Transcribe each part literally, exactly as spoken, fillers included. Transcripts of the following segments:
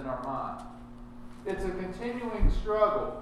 our mind. It's a continuing struggle.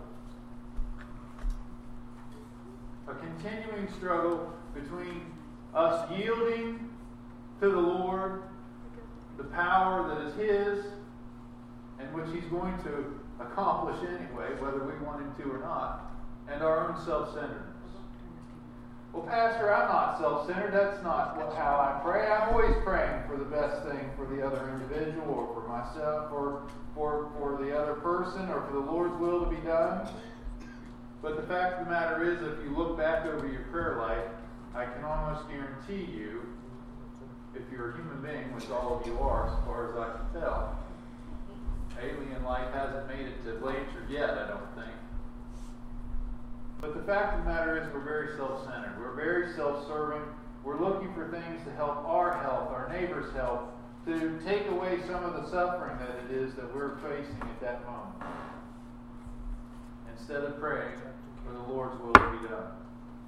A continuing struggle between us yielding to the Lord the power that is His and which He's going to accomplish anyway, whether we want Him to or not, and our own self-centeredness. Well, Pastor, I'm not self-centered. That's not what, how I pray. I'm always praying for the best thing for the other individual or for myself or for, for the other person or for the Lord's will to be done. But the fact of the matter is, if you look back over your prayer life, I can almost guarantee you, if you're a human being, which all of you are as far as I can tell, alien life hasn't made it to Blanchard yet, I don't think. But the fact of the matter is we're very self-centered. We're very self-serving. We're looking for things to help our health, our neighbor's health, to take away some of the suffering that it is that we're facing at that moment. Instead of praying for the Lord's will to be done.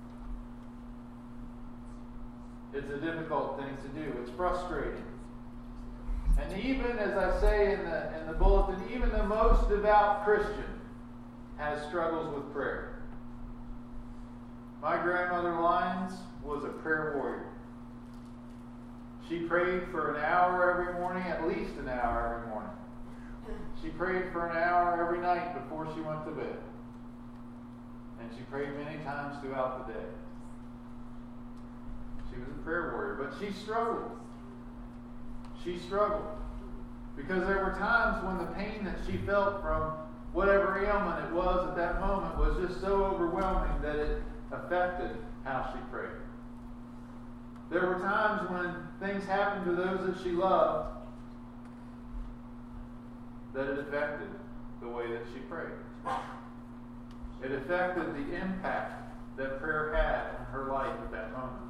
It's a difficult thing to do. It's frustrating. And even, as I say in the, in the bulletin, even the most devout Christian has struggles with prayer. My grandmother Lyons was a prayer warrior. She prayed for an hour every morning, at least an hour every morning. She prayed for an hour every night before she went to bed. And she prayed many times throughout the day. She was a prayer warrior, but she struggled. She struggled. Because there were times when the pain that she felt from whatever ailment it was at that moment was just so overwhelming that it affected how she prayed. There were times when things happened to those that she loved that it affected the way that she prayed. It affected the impact that prayer had on her life at that moment.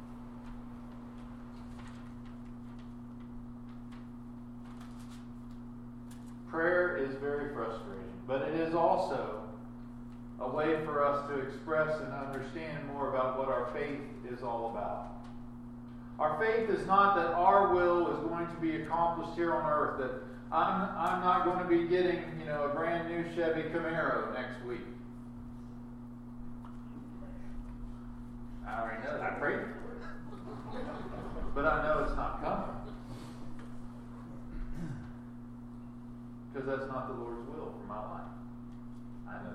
Prayer is very frustrating, but it is also a way for us to express and understand more about what our faith is all about. Our faith is not that our will is going to be accomplished here on earth, that I'm, I'm not going to be getting, you know, a brand new Chevy Camaro next week. I already know that. I prayed for it. But I know it's not coming. Because that's not the Lord's will for my life. I know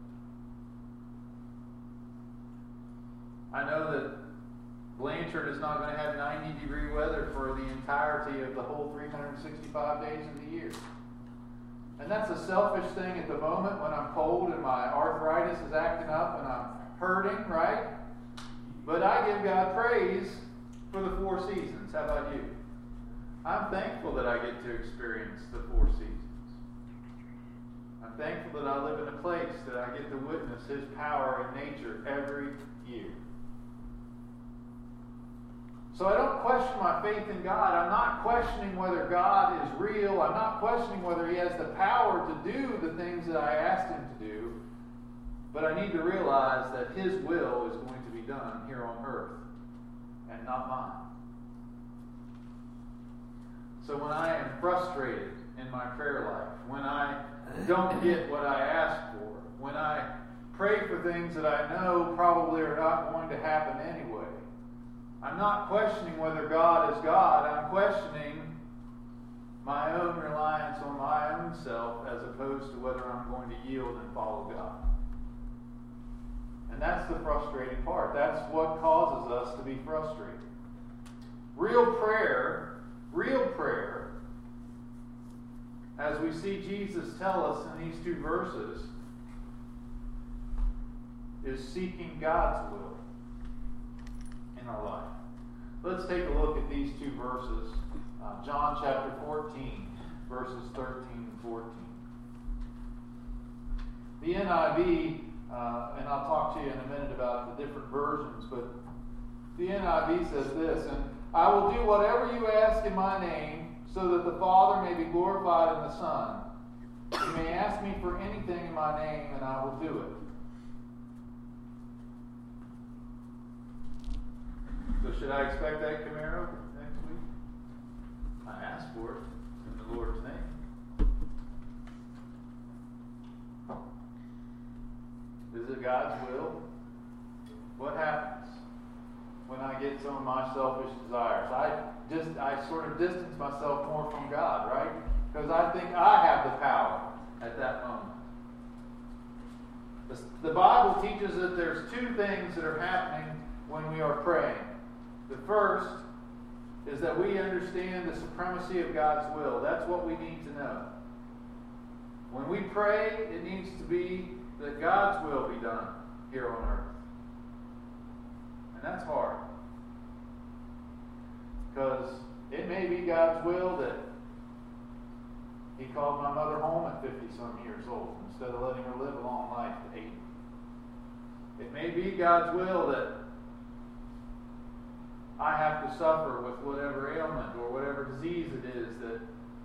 that. I know that Blanchard is not going to have ninety degree weather for the entirety of the whole three hundred sixty-five days of the year. And that's a selfish thing at the moment when I'm cold and my arthritis is acting up and I'm hurting, right? But I give God praise for the four seasons. How about you? I'm thankful that I get to experience the four seasons. I'm thankful that I live in a place that I get to witness His power in nature every year. So I don't question my faith in God. I'm not questioning whether God is real. I'm not questioning whether He has the power to do the things that I asked Him to do. But I need to realize that His will is going to be done here on earth and not mine. So when I am frustrated in my prayer life, when I don't get what I ask for, when I pray for things that I know probably are not going to happen anyway, I'm not questioning whether God is God. I'm questioning my own reliance on my own self as opposed to whether I'm going to yield and follow God. And that's the frustrating part. That's what causes us to be frustrated. Real prayer, real prayer, as we see Jesus tell us in these two verses, is seeking God's will in our life. Let's take a look at these two verses. Uh, John chapter fourteen, verses thirteen and fourteen. The N I V, uh, and I'll talk to you in a minute about the different versions, but the N I V says this, "And I will do whatever you ask in my name, so that the Father may be glorified in the Son. You may ask me for anything in my name, and I will do it." So should I expect that Camaro next week? I asked for it in the Lord's name. God's will, what happens when I get some of my selfish desires? I just I sort of distance myself more from God, right? Because I think I have the power at that moment. The Bible teaches that there's two things that are happening when we are praying. The first is that we understand the supremacy of God's will. That's what we need to know. When we pray, it needs to be that God's will be done here on earth. And that's hard. Because it may be God's will that He called my mother home at fifty-some years old instead of letting her live a long life at eighty. It may be God's will that I have to suffer with whatever ailment or whatever disease it is that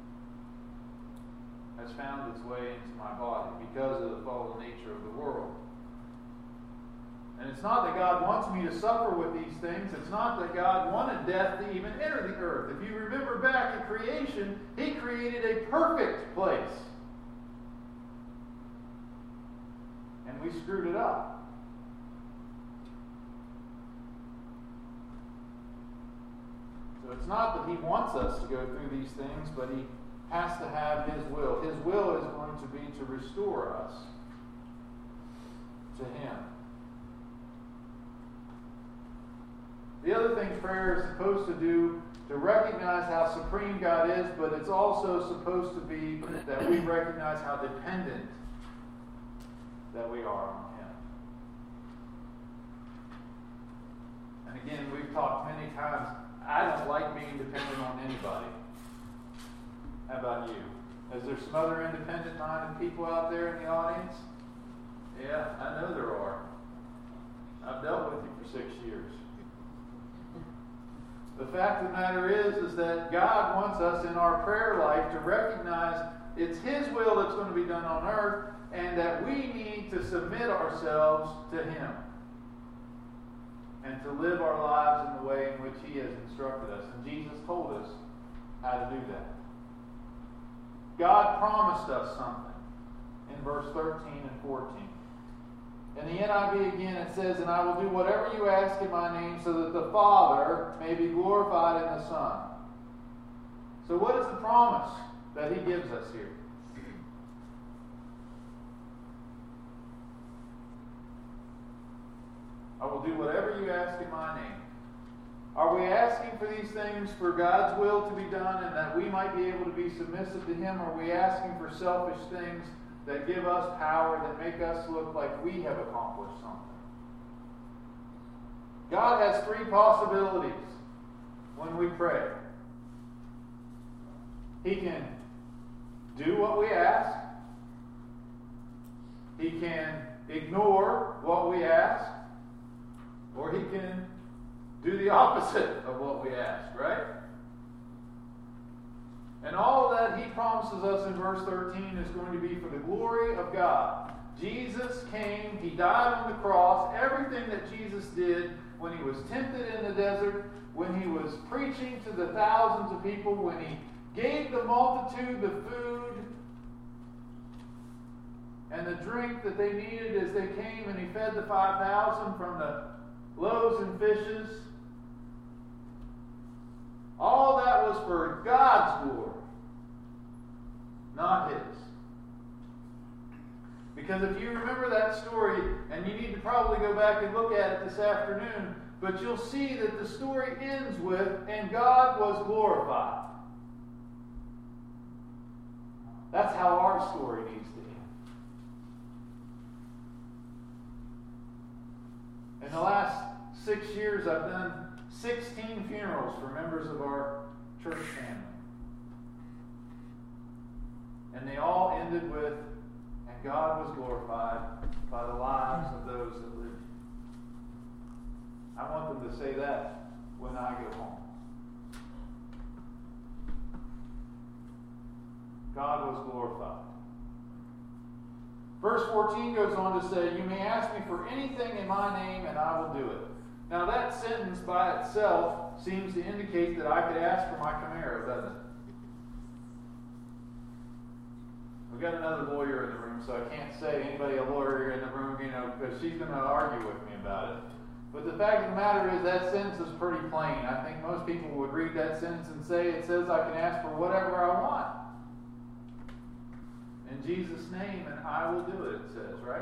has found its way into my body because of the fallen nature of the world. And it's not that God wants me to suffer with these things. It's not that God wanted death to even enter the earth. If you remember back at creation, He created a perfect place. And we screwed it up. So it's not that He wants us to go through these things, but He has to have His will. His will is going to be to restore us to Him. The other thing prayer is supposed to do, to recognize how supreme God is, but it's also supposed to be that we recognize how dependent that we are on Him. And again, we've talked many times, I don't like being dependent on anybody. How about you? Is there some other independent-minded people out there in the audience? Yeah, I know there are. I've dealt with you for six years. The fact of the matter is, is that God wants us in our prayer life to recognize it's His will that's going to be done on earth, and that we need to submit ourselves to Him and to live our lives in the way in which He has instructed us. And Jesus told us how to do that. God promised us something in verse thirteen and fourteen. In the N I V again it says, "And I will do whatever you ask in my name, so that the Father may be glorified in the Son." So what is the promise that He gives us here? I will do whatever you ask in my name. Are we asking for these things for God's will to be done and that we might be able to be submissive to Him? Or are we asking for selfish things that give us power, that make us look like we have accomplished something? God has three possibilities when we pray. He can do what we ask. He can ignore what we ask. Or He can do the opposite of what we ask, right? And all that He promises us in verse thirteen is going to be for the glory of God. Jesus came, He died on the cross. Everything that Jesus did when He was tempted in the desert, when He was preaching to the thousands of people, when He gave the multitude the food and the drink that they needed as they came, and He fed the five thousand from the loaves and fishes. All that was for God's glory, not His. Because if you remember that story, and you need to probably go back and look at it this afternoon, but you'll see that the story ends with, "And God was glorified." That's how our story needs to end. In the last six years, I've done sixteen funerals for members of our church family. And they all ended with, "And God was glorified by the lives of those that lived." I want them to say that when I go home. God was glorified. Verse fourteen goes on to say, "You may ask me for anything in my name, and I will do it." Now that sentence by itself seems to indicate that I could ask for my Camaro, doesn't it? We got another lawyer in the room, so I can't say anybody a lawyer in the room, you know, because she's going to argue with me about it. But the fact of the matter is that sentence is pretty plain. I think most people would read that sentence and say it says I can ask for whatever I want. In Jesus' name, and I will do it, it says, right?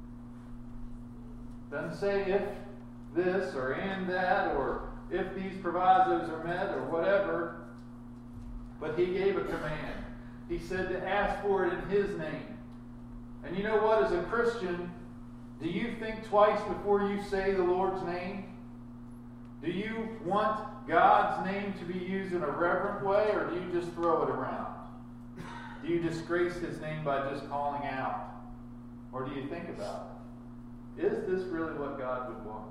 Doesn't say if this or and that or if these provisos are met or whatever. But he gave a command. He said to ask for it in his name. And you know what? As a Christian, do you think twice before you say the Lord's name? Do you want God's name to be used in a reverent way, or do you just throw it around? Do you disgrace his name by just calling out? Or do you think about it? Is this really what God would want?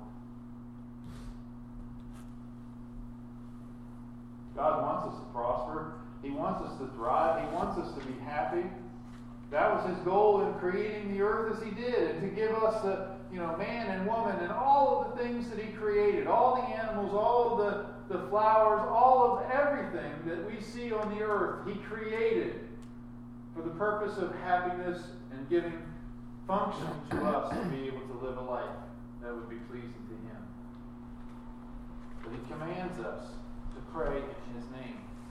God wants us to prosper. He wants us to thrive. He wants us to be happy. That was his goal in creating the earth as he did, and to give us the, you know, man and woman and all of the things that he created, all the animals, all of the, the flowers, all of everything that we see on the earth, he created for the purpose of happiness and giving function to us to be able to live a life that would be pleasing to him. But he commands us to pray in his name.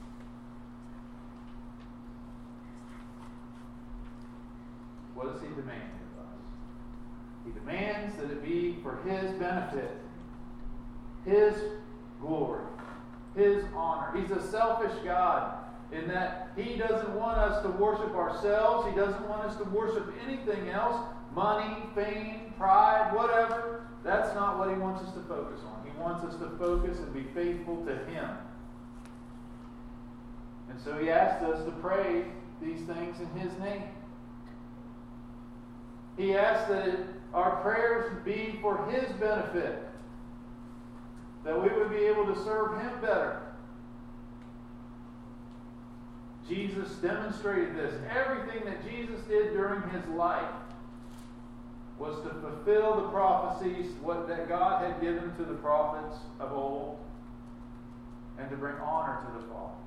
What does he demand of us? He demands that it be for his benefit, his glory, his honor. He's a selfish God in that he doesn't want us to worship ourselves. He doesn't want us to worship anything else, money, fame, pride, whatever. That's not what he wants us to focus on. He wants us to focus and be faithful to him. And so he asked us to pray these things in his name. He asked that it, our prayers be for his benefit, that we would be able to serve him better. Jesus demonstrated this. Everything that Jesus did during his life was to fulfill the prophecies what that God had given to the prophets of old, and to bring honor to the Father.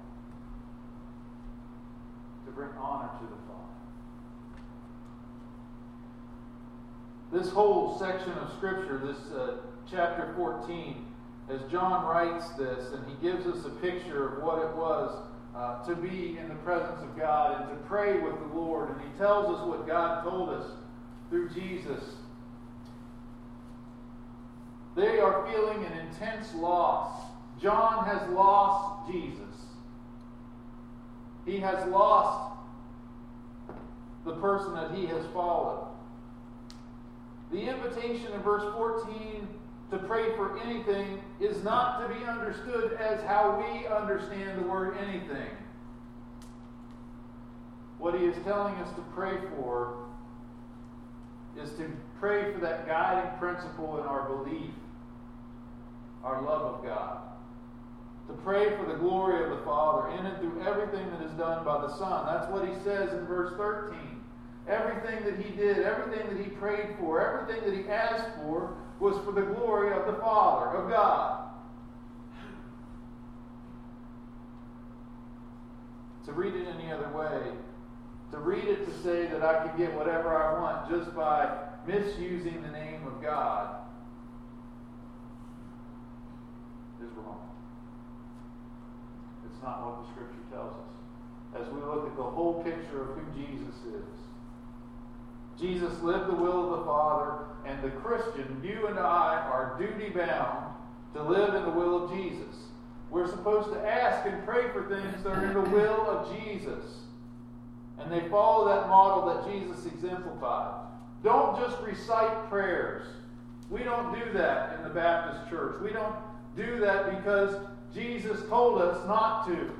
To bring honor to the Father. This whole section of Scripture, this uh, chapter fourteen, as John writes this, and he gives us a picture of what it was uh, to be in the presence of God and to pray with the Lord. And he tells us what God told us through Jesus. They are feeling an intense loss. John has lost Jesus. He has lost the person that he has followed. The invitation in verse fourteen to pray for anything is not to be understood as how we understand the word anything. What he is telling us to pray for is to pray for that guiding principle in our belief, our love of God. To pray for the glory of the Father in and through everything that is done by the Son. That's what he says in verse thirteen. Everything that he did, everything that he prayed for, everything that he asked for was for the glory of the Father, of God. To read it any other way, to read it to say that I can get whatever I want just by misusing the name of God is wrong. It's not what the Scripture tells us. As we look at the whole picture of who Jesus is. Jesus lived the will of the Father, and the Christian, you and I, are duty-bound to live in the will of Jesus. We're supposed to ask and pray for things that are in the will of Jesus. And they follow that model that Jesus exemplified. Don't just recite prayers. We don't do that in the Baptist church. We don't do that because Jesus told us not to.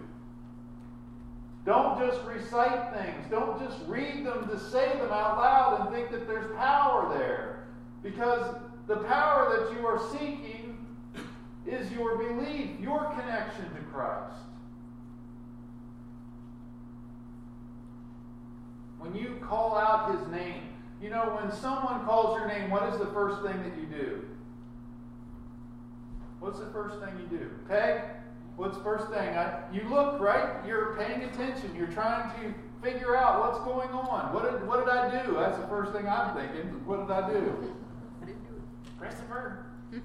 Don't just recite things. Don't just read them to say them out loud and think that there's power there. Because the power that you are seeking is your belief, your connection to Christ. When you call out his name, you know, when someone calls your name, what is the first thing that you do? What's the first thing you do? Peg? What's the first thing? I, you look, right? You're paying attention. You're trying to figure out what's going on. What did, what did I do? That's the first thing I'm thinking. What did I do? Christopher?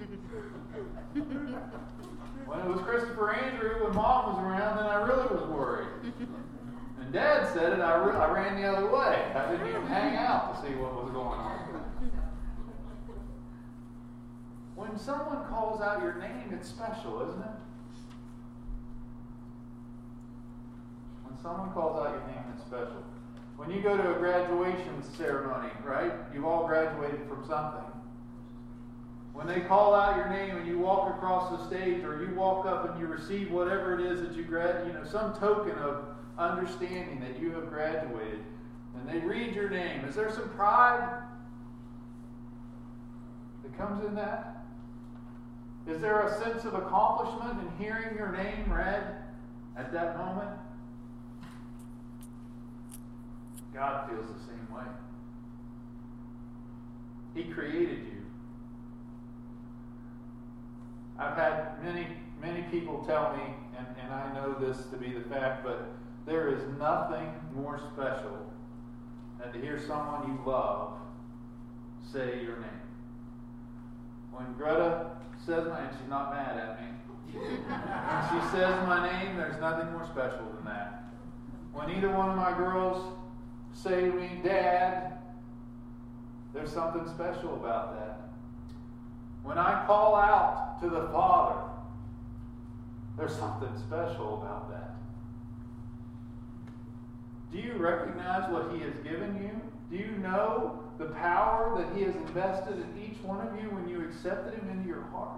When it was Christopher Andrew, when Mom was around, then I really was worried. And Dad said it, I, re- I ran the other way. I didn't even hang out to see what was going on. When someone calls out your name, it's special, isn't it? When someone calls out your name, it's special. When you go to a graduation ceremony, right? You've all graduated from something. When they call out your name and you walk across the stage, or you walk up and you receive whatever it is that you grad, you know, some token of understanding that you have graduated, and they read your name, is there some pride that comes in that? Is there a sense of accomplishment in hearing your name read at that moment? God feels the same way. He created you. I've had many, many people tell me, and, and I know this to be the fact, but there is nothing more special than to hear someone you love say your name. When Greta says my name, she's not mad at me. When she says my name, there's nothing more special than that. When either one of my girls say to me, Dad, there's something special about that. When I call out to the Father, there's something special about that. Do you recognize what He has given you? Do you know the power that He has invested in each one of you when you accepted Him into your heart?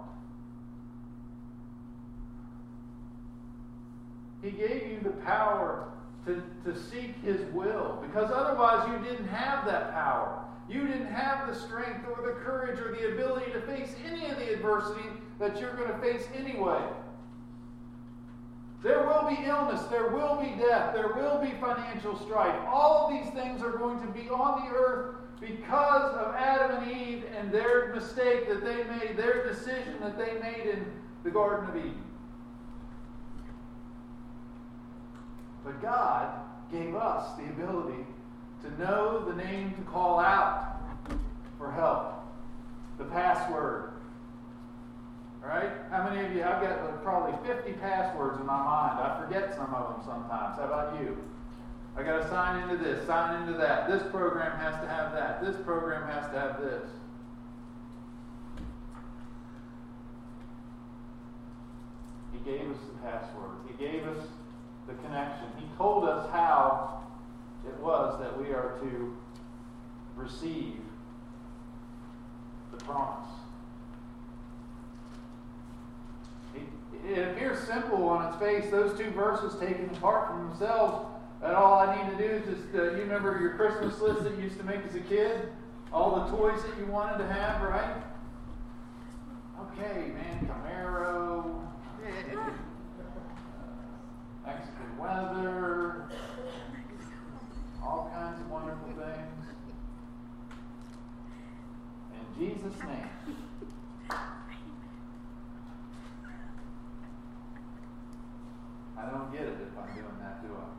He gave you the power to, to seek His will, because otherwise you didn't have that power. You didn't have the strength or the courage or the ability to face any of the adversity that you're going to face anyway. There will be illness, there will be death, there will be financial strife. All of these things are going to be on the earth because of Adam and Eve and their mistake that they made, their decision that they made in the Garden of Eden. But God gave us the ability to know the name to call out for help. The password. All right? How many of you? I've got like probably fifty passwords in my mind. I forget some of them sometimes. How about you? I got to sign into this, sign into that. This program has to have that. This program has to have this. He gave us the password. He gave us the connection. He told us how it was that we are to receive the promise. It, it appears simple on its face, those two verses taken apart from themselves, that all I need to do is just, uh, you remember your Christmas list that you used to make as a kid? All the toys that you wanted to have, right? Okay, man, Camaro, Mexican weather, all kinds of wonderful things. In Jesus' name. I don't get it if I'm doing that, do I?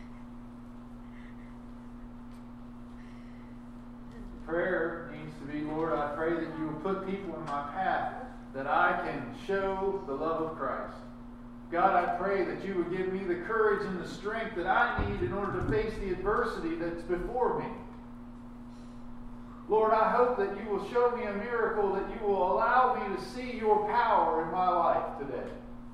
Prayer needs to be, Lord, I pray that you will put people in my path that I can show the love of Christ. God, I pray that you would give me the courage and the strength that I need in order to face the adversity that's before me. Lord, I hope that you will show me a miracle, that you will allow me to see your power in my life today.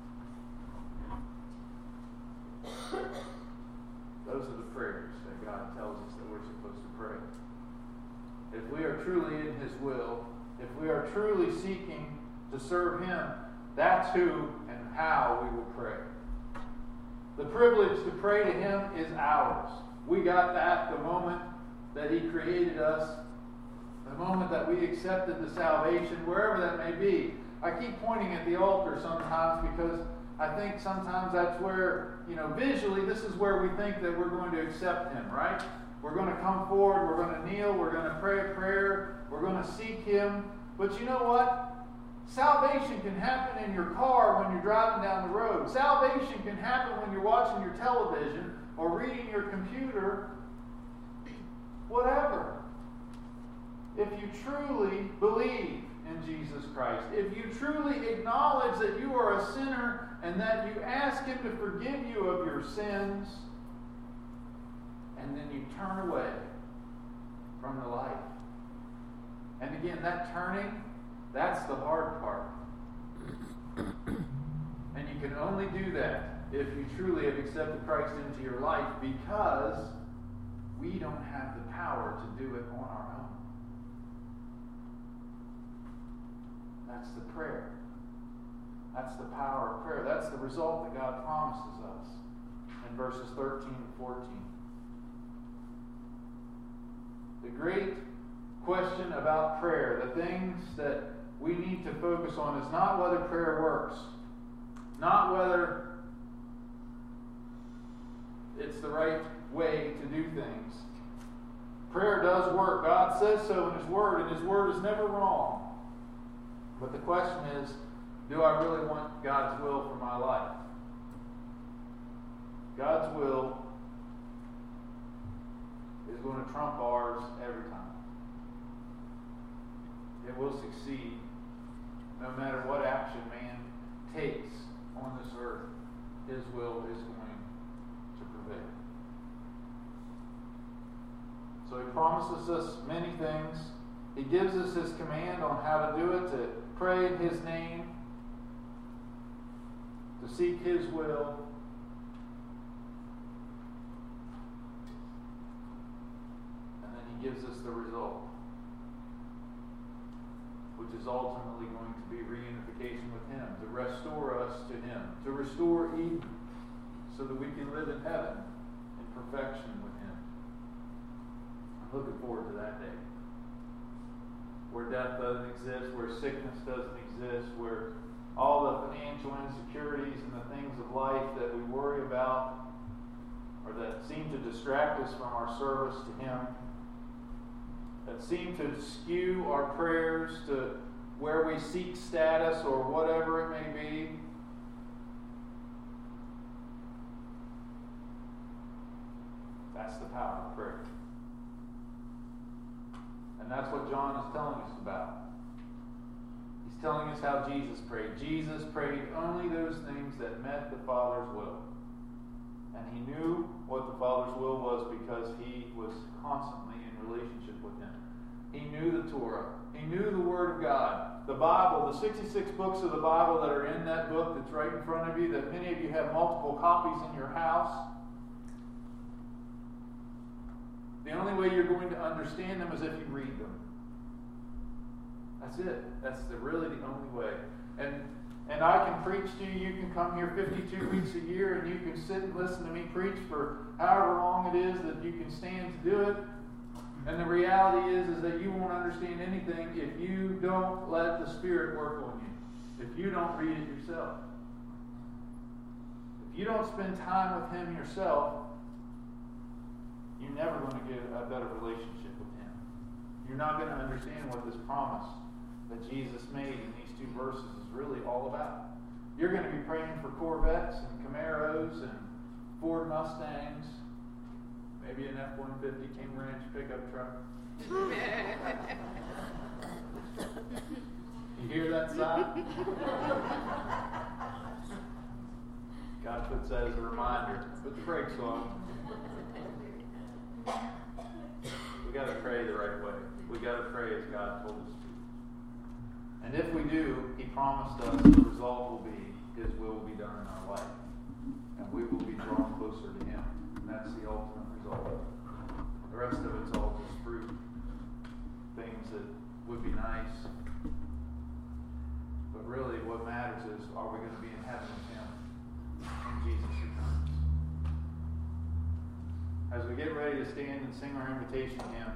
Those are the prayers that God tells us that we're supposed to pray. If we are truly in His will, if we are truly seeking to serve Him, that's who and how we will pray. The privilege to pray to Him is ours. We got that the moment that He created us, the moment that we accepted the salvation, wherever that may be. I keep pointing at the altar sometimes because I think sometimes that's where, you know, visually this is where we think that we're going to accept Him, right? We're going to come forward, we're going to kneel, we're going to pray a prayer, we're going to seek Him. But you know what? Salvation can happen in your car when you're driving down the road. Salvation can happen when you're watching your television. or reading your computer, whatever. If you truly believe in Jesus Christ, if you truly acknowledge that you are a sinner and that you ask Him to forgive you of your sins, and then you turn away from the light. And again, that turning, that's the hard part. And you can only do that if you truly have accepted Christ into your life, because we don't have the power to do it on our own. That's the prayer. That's the power of prayer. That's the result that God promises us in verses thirteen and fourteen. The great question about prayer, the things that we need to focus on, is not whether prayer works, not whether it's the right way to do things. Prayer does work. God says so in His Word, and His Word is never wrong. But the question is, do I really want God's will for my life? God's will is going to trump ours every time. It will succeed no matter what action man takes on this earth. His will is going to prevail. So He promises us many things. He gives us His command on how to do it, to pray in His name, to seek His will. And then He gives us the result, which is ultimately going to be reunification with Him, to restore us to Him, to restore Eden, so that we can live in heaven in perfection with Him. I'm looking forward to that day, where death doesn't exist, where sickness doesn't exist, where all the financial insecurities and the things of life that we worry about, or that seem to distract us from our service to Him, that seem to skew our prayers to where we seek status or whatever it may be. That's the power of prayer. And that's what John is telling us about. He's telling us how Jesus prayed. Jesus prayed only those things that met the Father's will. And He knew what the Father's will was because He was constantly in relationship with Him. He knew the Torah. He knew the Word of God. The Bible, the sixty-six books of the Bible that are in that book that's right in front of you, that many of you have multiple copies in your house. The only way you're going to understand them is if you read them. That's it. That's the, really the only way. And and I can preach to you. You can come here fifty-two weeks a year and you can sit and listen to me preach for however long it is that you can stand to do it. And the reality is, is that you won't understand anything if you don't let the Spirit work on you. If you don't read it yourself. If you don't spend time with Him yourself, you're never going to get a better relationship with Him. You're not going to understand what this promise that Jesus made in these two verses is really all about. You're going to be praying for Corvettes and Camaros and Ford Mustangs, maybe an F one fifty King Ranch pickup truck. You hear that sigh? God puts that as a reminder. Put the brakes on. We got to pray the right way. We got to pray as God told us to. And if we do, He promised us the result will be His will will be done in our life. And we will be drawn closer to Him. And that's the ultimate result. The rest of it's all just fruit. Things that would be nice. But really what matters is, are we going to be in heaven with Him when Jesus returns? As we get ready to stand and sing our invitation hymn,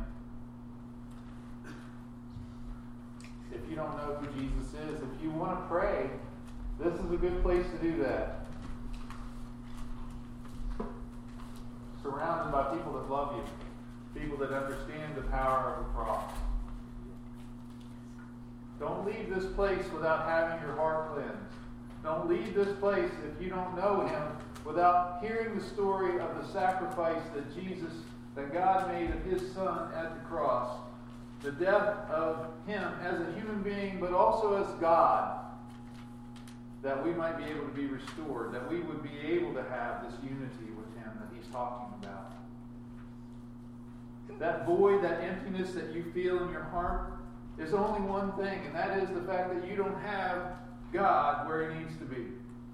if you don't know who Jesus is, if you want to pray, this is a good place to do that. Surrounded by people that love you, people that understand the power of the cross. Don't leave this place without having your heart cleansed. Don't leave this place if you don't know Him without hearing the story of the sacrifice that Jesus, that God made of His Son at the cross, the death of Him as a human being, but also as God, that we might be able to be restored, that we would be able to have this unity with Him that He's talking about. That void, that emptiness that you feel in your heart is only one thing, and that is the fact that you don't have God where He needs to be.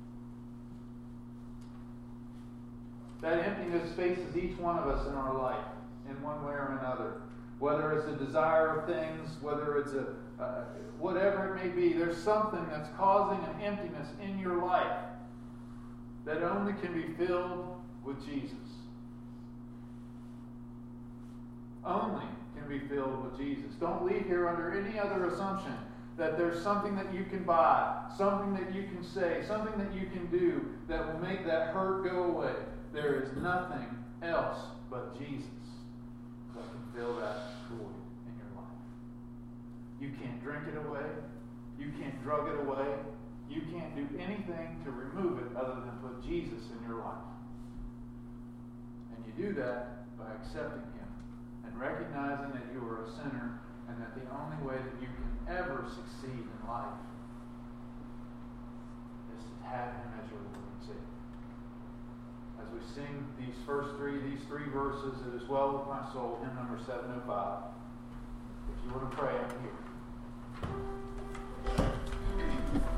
That emptiness faces each one of us in our life, in one way or another. Whether it's a desire of things, whether it's a uh, whatever it may be, there's something that's causing an emptiness in your life that only can be filled with Jesus. Only can be filled with Jesus. Don't leave here under any other assumption that there's something that you can buy, something that you can say, something that you can do that will make that hurt go away. There is nothing else but Jesus that can fill that void in your life. You can't drink it away. You can't drug it away. You can't do anything to remove it other than put Jesus in your life. And you do that by accepting Him and recognizing that you are a sinner and that the only way that you can ever succeed in life is to have Him as your Lord and Savior. As we sing these first three, these three verses, It Is Well With My Soul, hymn number seven oh five. If you want to pray, I'm here.